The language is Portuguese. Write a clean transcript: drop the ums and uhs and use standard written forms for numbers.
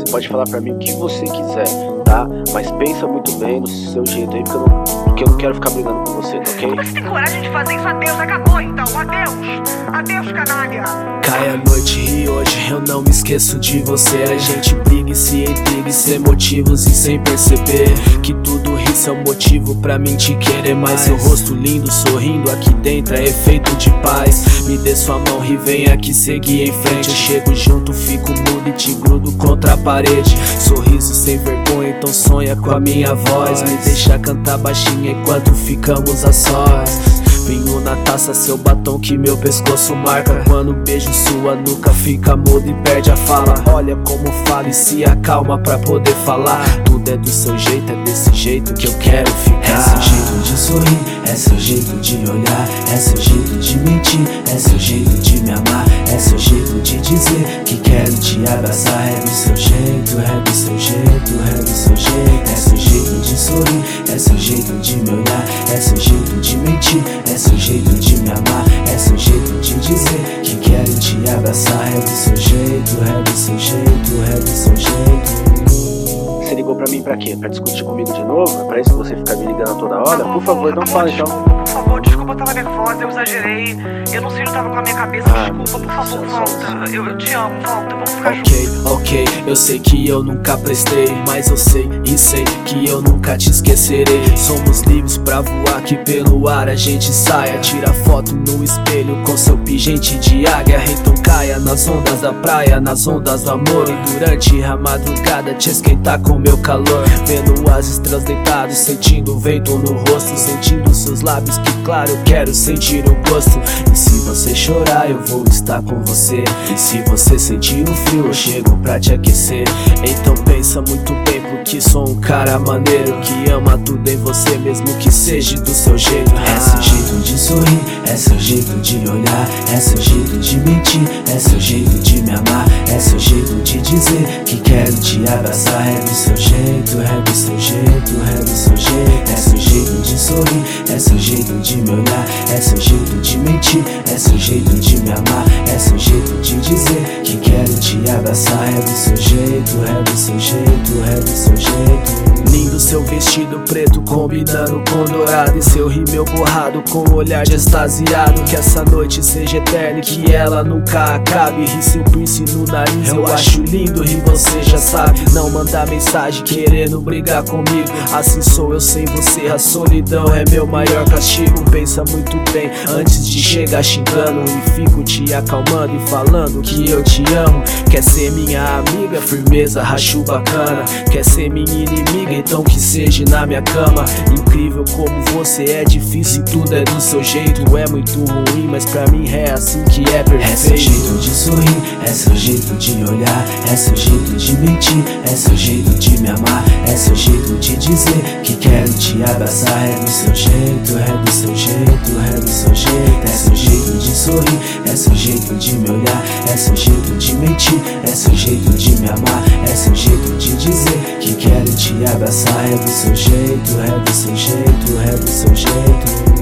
pode falar pra mim o que você quiser, tá? Mas pensa muito bem no seu jeito aí, porque eu não quero ficar brigando com você, tá ok? Como é que você tem coragem de fazer isso? Adeus, acabou então, adeus. Adeus, canalha. Cai a noite e hoje eu não me esqueço de você. A gente briga e se intriga, sem motivos e sem perceber que tudo isso é um motivo pra mim te querer mais. Seu rosto lindo, sorrindo aqui dentro é efeito de paz. Me dê sua mão e vem aqui seguir em frente. Eu chego junto, fico mudo e te grudo contra a parede. Sorriso sem vergonha, então sonha com a minha voz. Me deixa cantar baixinho enquanto ficamos a sós. Vinho na taça, seu batom que meu pescoço marca. Quando beijo sua nuca fica mudo e perde a fala. Olha como fala e se acalma pra poder falar. Tudo é do seu jeito, é desse jeito que eu quero ficar. É seu jeito de sorrir, é seu jeito de olhar, é seu jeito de mentir, é seu jeito de me amar, é seu jeito de dizer que quero te abraçar. É do seu jeito, é do seu jeito, é do seu jeito. É seu jeito de sorrir, é seu jeito de me olhar, é seu jeito de mentir, é seu jeito de me amar, é seu jeito de dizer que quero te abraçar. É do seu jeito, é do seu jeito, é do seu jeito. Você ligou pra mim pra quê? Pra discutir comigo de novo? É pra isso que você fica me ligando toda hora? Por favor, não fala então. Por favor, desculpa, eu tava nervosa, eu exagerei. Eu não sei, não tava com a minha cabeça, desculpa, por favor, volta. Eu te amo, volta, vamos ficar juntos. Ok, eu sei que eu nunca prestei, mas eu sei e sei que eu nunca te esquecerei. Somos livres pra voar que pelo ar a gente saia. Tira foto no espelho com seu pingente de águia. Então caia nas ondas da praia, nas ondas do amor. E durante a madrugada te esquentar com meu calor. Vendo as estrelas deitadas, sentindo o vento no rosto, sentindo seus lábios que claro eu quero sentir o gosto. E se você chorar eu vou estar com você. E se você sentir o frio eu chego pra te aquecer. Então pensa muito bem porque sou um cara maneiro que ama tudo em você mesmo que seja do seu jeito. É seu jeito de sorrir, é seu jeito de olhar, é seu jeito de mentir, é seu jeito de me amar, é seu jeito de dizer que quero te abraçar. É do seu jeito, é do seu jeito, é do seu jeito. É seu jeito de sorrir, é seu jeito de me olhar, é seu jeito de mentir, é seu jeito de me amar, é seu jeito de dizer que quero te abraçar. É do seu jeito, é do seu jeito, é do seu jeito. Lindo seu vestido preto combinando com dourado, e seu rímel borrado com o olhar de extasiado. Que essa noite seja eterna e que ela nunca acabe. E seu piercing no nariz eu acho lindo e você já sabe. Não mandar mensagem querendo brigar comigo, assim sou eu sem você. A solidão é meu maior castigo. Pensa muito bem antes de chegar xingando, e fico te acalmando e falando que eu te amo. Quer ser minha amiga? Firmeza, racho bacana. Quer ser minha inimiga? Então que seja na minha cama. Incrível como você é difícil e tudo é do seu jeito. É muito ruim, mas pra mim é assim que é perfeito. É seu jeito de sorrir, é seu jeito de olhar, é seu jeito de mentir, é seu jeito de me amar, é seu jeito de dizer que quero te abraçar. É do seu jeito, é do seu jeito, é do seu jeito. É seu jeito de sorrir, é seu jeito de me olhar, é seu jeito de mentir, é seu jeito de me amar, é seu jeito de dizer que quero te abraçar. É do seu jeito, é do seu jeito, é do seu jeito.